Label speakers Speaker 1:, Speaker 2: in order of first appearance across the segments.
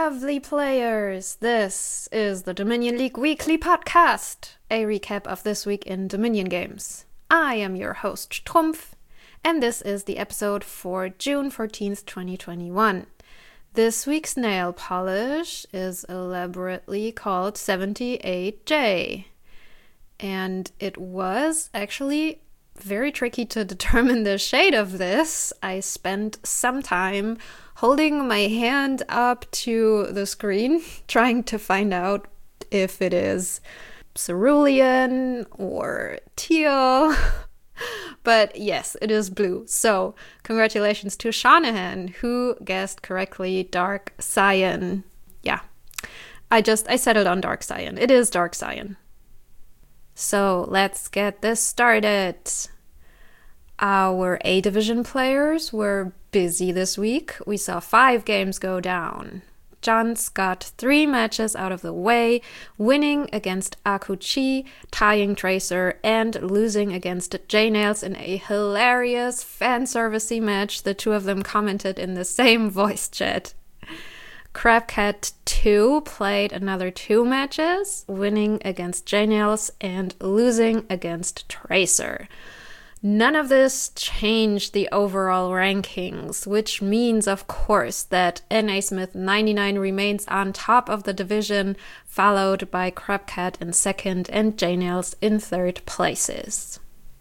Speaker 1: lovely players! This is the Dominion League Weekly Podcast, a recap of this week in Dominion games. I am your host, Trumpf, and this is the episode for June 14th, 2021. This week's nail polish is elaborately called 78J, and it was actually very tricky to determine the shade of this. I spent some time holding my hand up to the screen, trying to find out if it is cerulean or teal. But yes, it is blue. So congratulations to Shanahan, who guessed correctly dark cyan. Yeah, I settled on dark cyan. It is dark cyan. So let's get this started. Our A-Division players were busy this week. We saw 5 games go down. Johns got 3 matches out of the way, winning against Akuchi, tying Tracer, and losing against J-Nails in a hilarious fan-servicey match. The two of them commented in the same voice chat. Crabcat 2 played another 2 matches, winning against J-Nails and losing against Tracer. None of this changed the overall rankings, which means, of course, that N.A. Smith 99 remains on top of the division, followed by Crabcat in second and J-Nails in third places.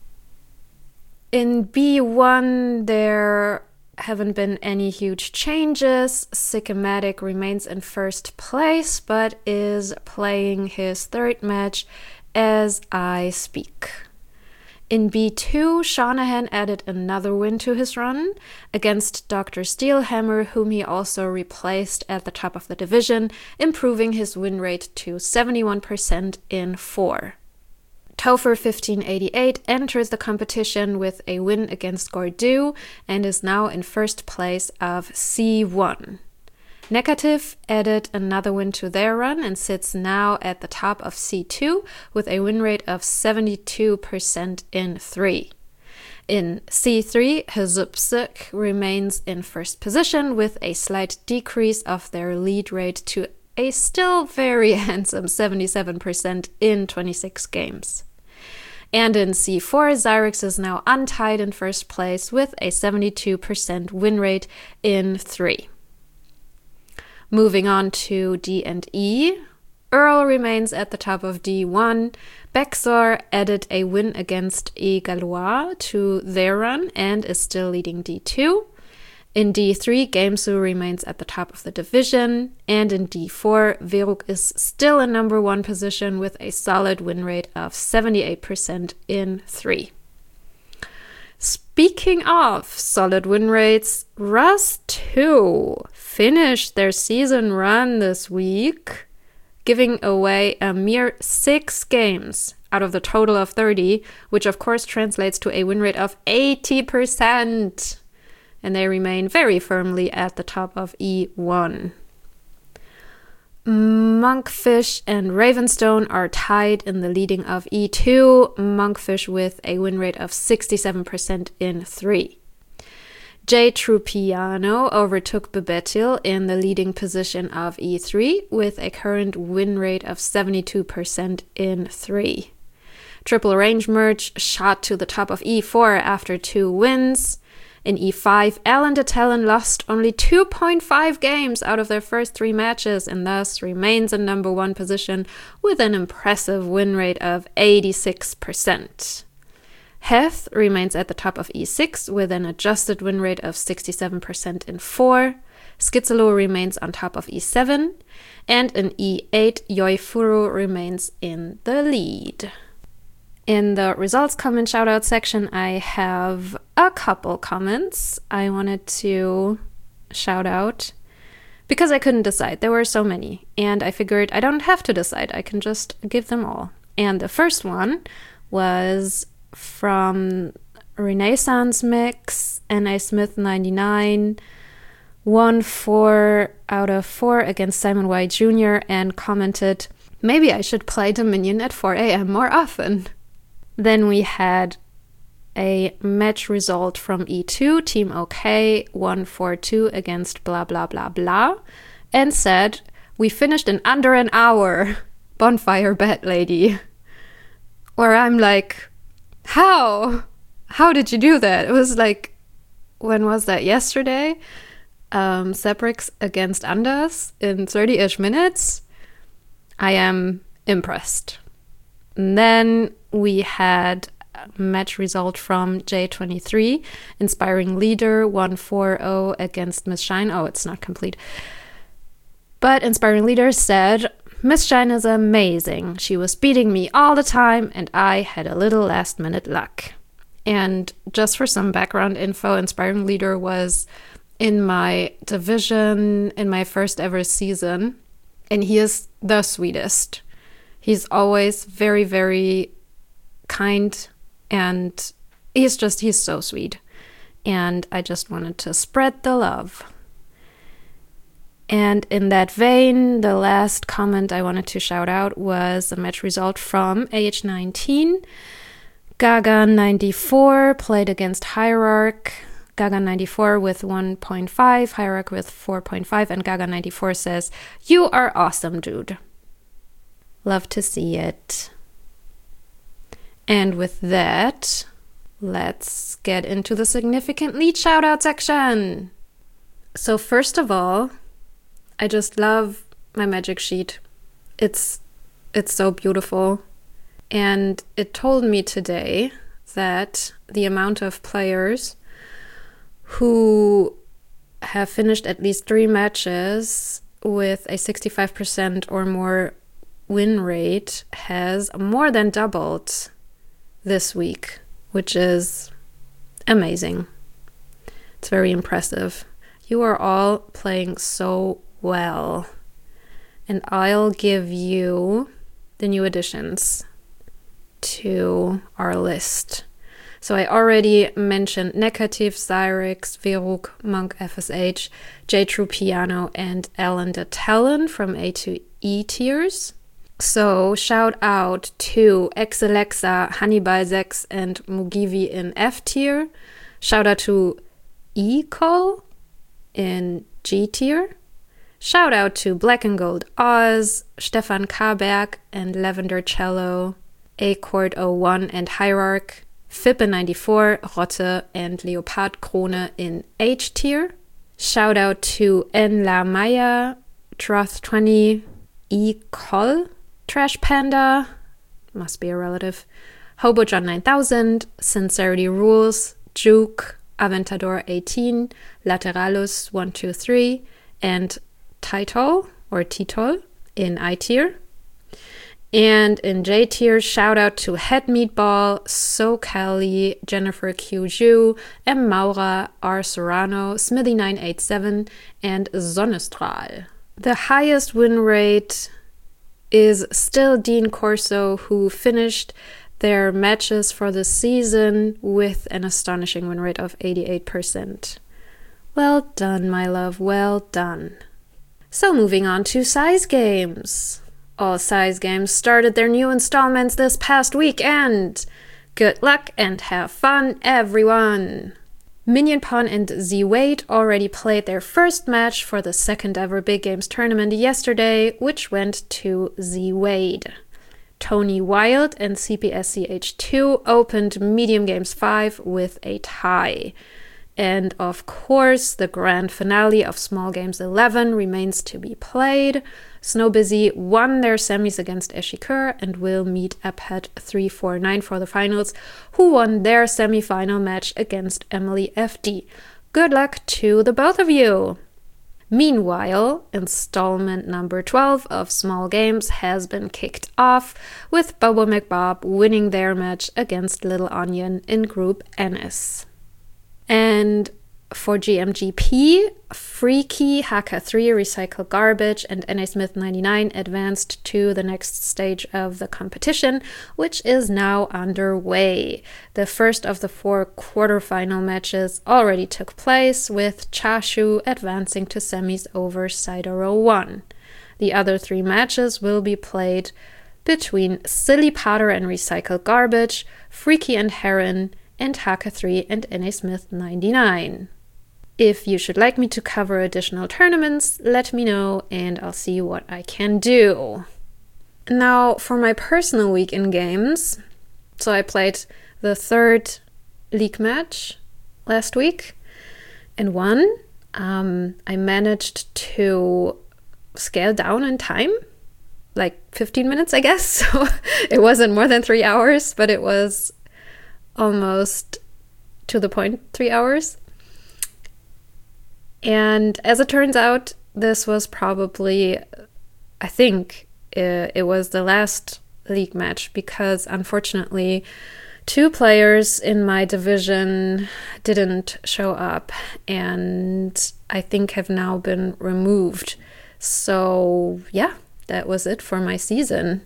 Speaker 1: In B1, there haven't been any huge changes. Sycomatic remains in first place, but is playing his third match as I speak. In B2, Shanahan added another win to his run against Dr. Steelhammer, whom he also replaced at the top of the division, improving his win rate to 71% in 4. Topher 1588 enters the competition with a win against Gordu and is now in first place of C1. Negative added another win to their run and sits now at the top of C2 with a win rate of 72% in 3. In C3, Hazupsuk remains in first position with a slight decrease of their lead rate to a still very handsome 77% in 26 games. And in C4, Zyrex is now untied in first place with a 72% win rate in 3. Moving on to D and E, Earl remains at the top of D1. Bexor added a win against Egalois to their run and is still leading D2. In D3, Gamesu remains at the top of the division. And in D4, Veruk is still in number 1 position with a solid win rate of 78% in 3. Speaking of solid win rates, Rust 2 finished their season run this week, giving away a mere 6 games out of the total of 30, which of course translates to a win rate of 80%. And they remain very firmly at the top of E1. Monkfish and Ravenstone are tied in the leading of E2, Monkfish with a win rate of 67% in 3. J. Trupiano overtook Bebetil in the leading position of E3 with a current win rate of 72% in 3. Triple Range Merge shot to the top of E4 after 2 wins. In E5, Alan de Talon lost only 2.5 games out of their first 3 matches and thus remains in number 1 position with an impressive win rate of 86%. Heth remains at the top of E6 with an adjusted win rate of 67% in 4. Skizalo remains on top of E7. And in E8, Yoifuru remains in the lead. In the results comment shoutout section, I have a couple comments I wanted to shout out because I couldn't decide. There were so many, and I figured I don't have to decide. I can just give them all. And the first one was from Renaissance Mix, N.A. Smith 99, won 4 out of 4 against Simon Y. Jr. and commented, "Maybe I should play Dominion at 4 a.m. more often." Then we had a match result from E2, Team OK, 1-4-2 against blah blah blah blah. and said, "We finished in under an hour. Bonfire bet lady." Where I'm like, how? How did you do that? It was like, when was that? Yesterday? Seprix against Anders in 30-ish minutes. I am impressed. And then we had a match result from J23, Inspiring Leader 1-4-0 against Miss Shine. Oh, it's not complete. But Inspiring Leader said, "Miss Shine is amazing. She was beating me all the time and I had a little last minute luck." And just for some background info, Inspiring Leader was in my division in my first ever season. And he is the sweetest. He's always very, very kind, and he's so sweet. And I just wanted to spread the love. And in that vein, the last comment I wanted to shout out was a match result from AH19. Gaga94 played against Hierarch. Gaga94 with 1.5, Hierarch with 4.5, and Gaga94 says, "You are awesome, dude." Love to see it. And with that, let's get into the significant lead shout-out section. So first of all, I just love my magic sheet. It's so beautiful. And it told me today that the amount of players who have finished at least 3 matches with a 65% or more win rate has more than doubled this week, which is amazing. It's very impressive. You are all playing so well. And I'll give you the new additions to our list. So I already mentioned Negative, Zyrex, Veruk, Monk FSH, J-True Piano, and Alan the Talon from A to E tiers. So shout out to Exalexa, Hannibal Zex, and Mugivi in F tier. Shout out to E-Call in G tier. Shout out to Black and Gold Oz, Stefan Karberg, and Lavender Cello, Acord01 and Hierarch, Fippe94, Rotte, and Leopard Krone in H tier. Shout out to N La Maya, Troth20, E-Col, Trash Panda, must be a relative, Hobojohn 9000, Sincerity Rules, Juke, Aventador18, Lateralus 123, and Titol or Titol in I tier. And in J tier, shout out to Head Meatball, So Kelly, Jennifer Q. Ju, M. Maura, R. Serrano, Smithy987, and Sonnestral. The highest win rate is still Dean Corso, who finished their matches for the season with an astonishing win rate of 88%. Well done, my love, well done. So moving on to size games. All size games started their new installments this past weekend. Good luck and have fun, everyone! Minion Pawn and Z Wade already played their first match for the second ever Big Games tournament yesterday, which went to Z Wade. Tony Wild and CPSCH2 opened Medium Games 5 with a tie. And of course, the grand finale of Small Games 11 remains to be played. Snowbusy won their semis against Eshikur and will meet Apet 349 for the finals, who won their semi-final match against Emily FD. Good luck to the both of you! Meanwhile, installment number 12 of Small Games has been kicked off, with Bobo McBob winning their match against Little Onion in Group NS. And for GMGP, Freaky, Haka3, Recycle Garbage, and NA Smith 99 advanced to the next stage of the competition, which is now underway. The first of the 4 quarterfinal matches already took place, with Chashu advancing to semis over Cider01. The other 3 matches will be played between Silly Potter and Recycle Garbage, Freaky and Heron, and Haka3 and NA Smith 99. If you should like me to cover additional tournaments, let me know and I'll see what I can do. Now, for my personal week in games, so I played the third league match last week and won. I managed to scale down in time, like 15 minutes, I guess. So it wasn't more than 3 hours, but it was almost to the point 3 hours. And as it turns out, this was probably, I think, it was the last league match because unfortunately 2 players in my division didn't show up and I think have now been removed. So yeah, that was it for my season.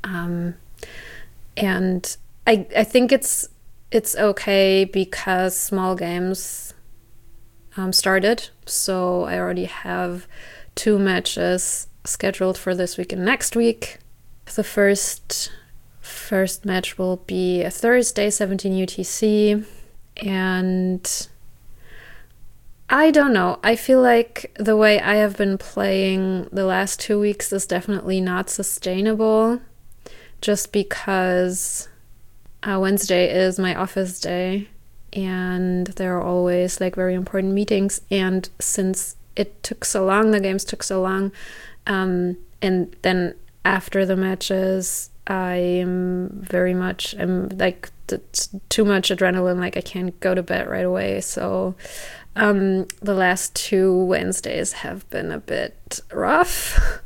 Speaker 1: And I think it's okay because small games started. So I already have 2 matches scheduled for this week and next week. The first match will be a Thursday, 17 UTC, and I don't know. I feel like the way I have been playing the last 2 weeks is definitely not sustainable, just because Wednesday is my office day and there are always like very important meetings, and since it took so long, the games took so long, and then after the matches I'm like too much adrenaline, like I can't go to bed right away. So the last 2 Wednesdays have been a bit rough.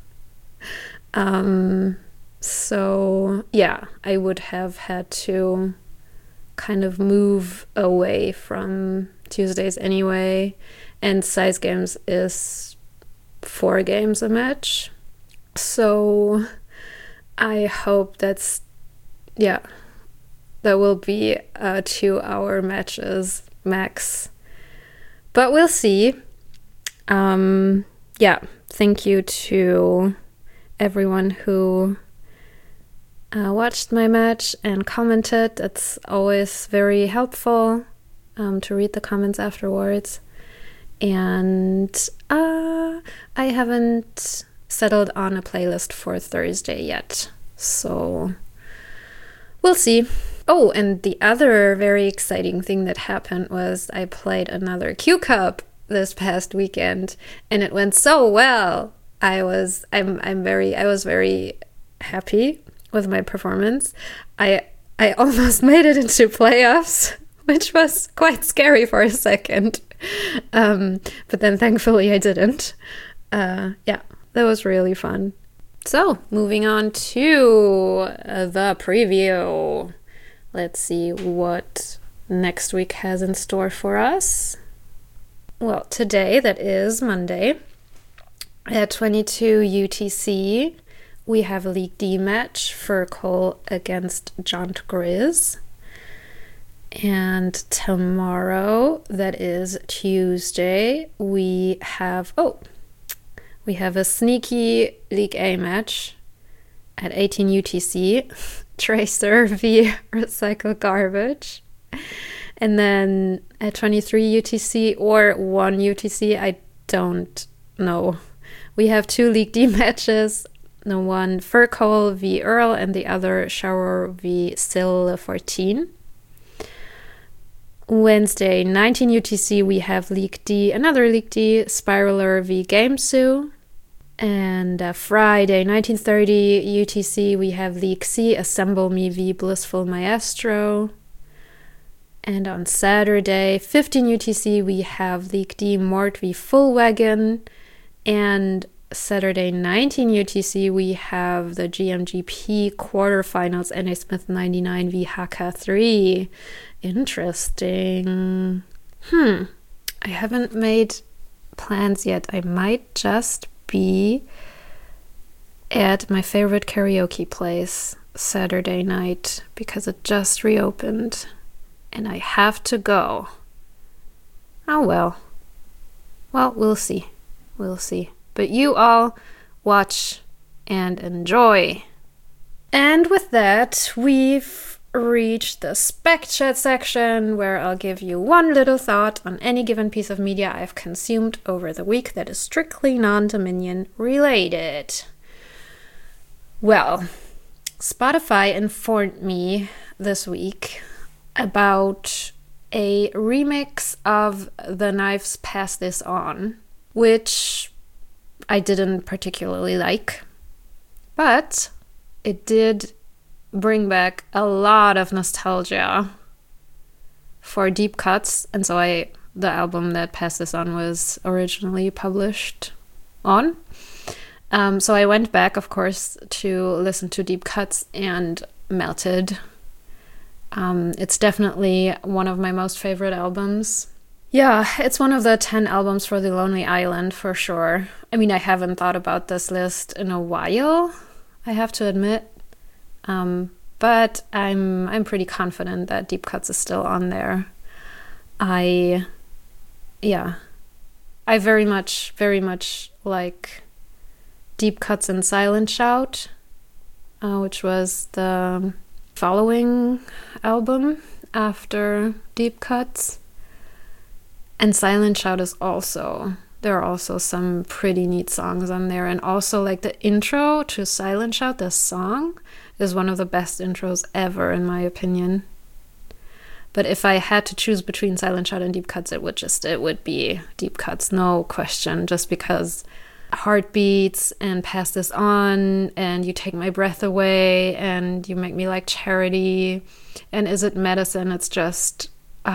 Speaker 1: So yeah, I would have had to kind of move away from Tuesdays anyway, and size games is 4 games a match. So I hope that will be 2-hour matches max. But we'll see. Thank you to everyone who watched my match and commented. It's always very helpful to read the comments afterwards. And I haven't settled on a playlist for Thursday yet, so we'll see. Oh, and the other very exciting thing that happened was I played another Q Cup this past weekend, and it went so well. I was very happy with my performance. I almost made it into playoffs, which was quite scary for a second, but then thankfully I didn't. That was really fun. So, moving on to the preview. Let's see what next week has in store for us. Well, today, that is Monday, at 22 UTC, we have a League D match, Furcole against Jaunt Grizz. And tomorrow, that is Tuesday, we have a sneaky League A match at 18 UTC, Tracer v Recycle Garbage. And then at 23 UTC or 1 UTC, I don't know. We have 2 League D matches, the one Furcole v Earl and the other Shower v Sil 14. Wednesday, 19 UTC, we have League D, another League D, Spiraler v Gamesu. And Friday, 1930 UTC, we have League C, Assemble Me v Blissful Maestro. And on Saturday, 15 UTC, we have League D, Mort v Full Wagon. And Saturday, 19 UTC, we have the GMGP quarterfinals, NA Smith 99 v Haka 3. Interesting. I haven't made plans yet. I might just be at my favorite karaoke place Saturday night because it just reopened and I have to go. Oh well. Well, we'll see. We'll see. But you all watch and enjoy. And with that, we've reached the spec chat section where I'll give you one little thought on any given piece of media I've consumed over the week that is strictly non-Dominion related. Well, Spotify informed me this week about a remix of The Knives' Pass This On, which I didn't particularly like, but it did bring back a lot of nostalgia for Deep Cuts, and so the album that Pass This On was originally published on. So I went back, of course, to listen to Deep Cuts and melted. It's definitely one of my most favorite albums. Yeah, it's one of the 10 albums for The Lonely Island, for sure. I mean, I haven't thought about this list in a while, I have to admit. But I'm pretty confident that Deep Cuts is still on there. I very much like Deep Cuts and Silent Shout, which was the following album after Deep Cuts. And Silent Shout there are also some pretty neat songs on there. And also, like, the intro to Silent Shout, the song, is one of the best intros ever, in my opinion. But if I had to choose between Silent Shout and Deep Cuts, it would be Deep Cuts, no question, just because Heartbeats and Pass This On and You Take My Breath Away and You Make Me Like Charity and Is It Medicine, it's just,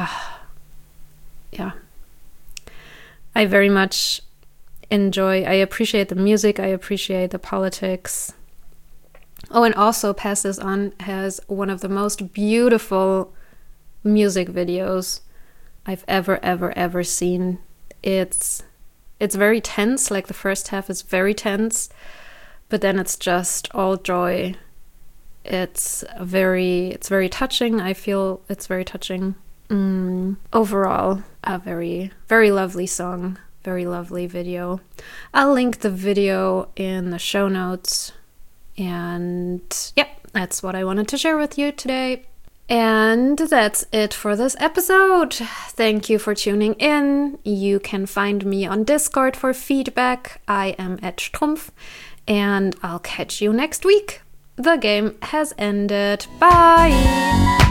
Speaker 1: yeah. I very much I appreciate the music, I appreciate the politics. Oh, and also Pass This On has one of the most beautiful music videos I've ever seen. It's very tense, like the first half is very tense, but then it's just all joy. It's very touching. I feel it's very touching. Overall, a very, very lovely song, very lovely video. I'll link the video in the show notes. And yeah, that's what I wanted to share with you today. And that's it for this episode. Thank you for tuning in. You can find me on Discord for feedback. I am @Trumpf, and I'll catch you next week. The game has ended. Bye!